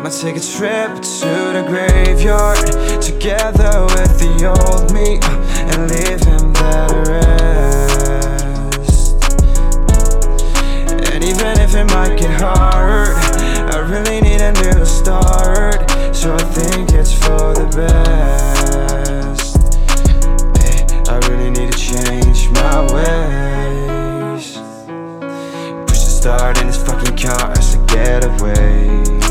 I'ma take a trip to the graveyard, together with the old me, and leave him there to rest. And even if it might get hard, I really need a new start, so I think it's for the best. I really need to change my ways. Push the start in this fucking car as I get away,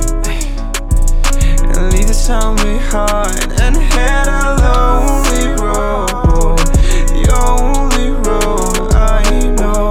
and leave the town behind and head a lonely road, the only road I know.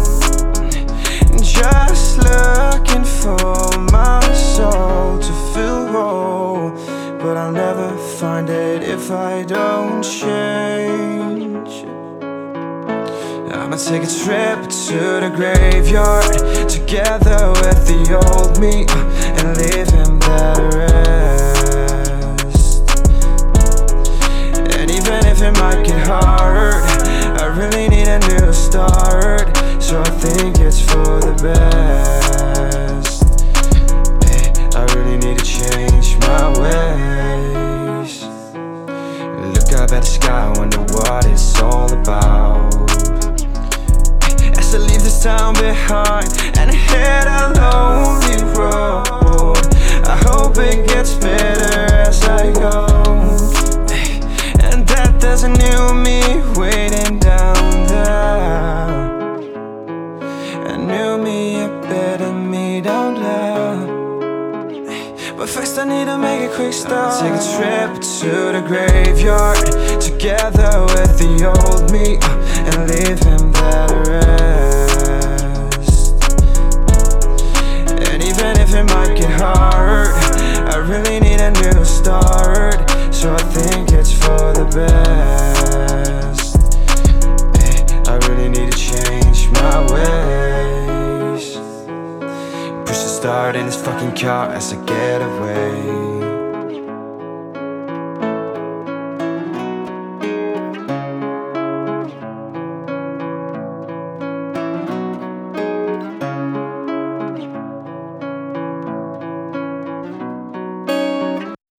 Just looking for my soul to feel whole, but I'll never find it if I don't change. I'ma take a trip to the graveyard, together with the old me, and leave him there to rest. And even if it might get hard, I really need a new start, so I think it's for the best. I really need to change my ways. Look up at the sky, I wonder what it's all about. As I leave this town behind and head a lonely road, I hope it gets better as I go, and that there's a new me waiting down there, a new me, a better me down there. But first I need to make a quick stop. I'll take a trip to the graveyard, together with the old me, and leave him there to rest. And even if it might get hard, I really need a new start, so I think it's for the best. I really need to change my ways. Push the start in this fucking car as I get away,